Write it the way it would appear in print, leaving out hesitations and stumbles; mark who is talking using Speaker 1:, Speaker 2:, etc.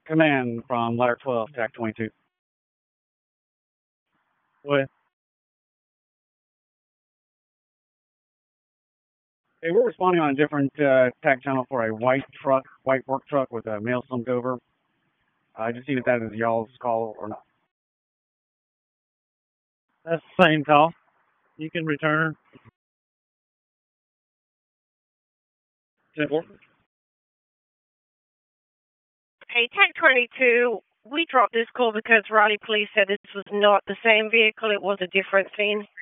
Speaker 1: Command from Ladder 12, TAC 22. What? Hey, we're responding on a different TAC channel for a white work truck with a male slumped over. Just see if that is y'all's call or not.
Speaker 2: That's the same call. You can return.
Speaker 1: 10-4.
Speaker 3: Hey, TAC 22, we dropped this call because Raleigh Police said this was not the same vehicle. It was a different scene.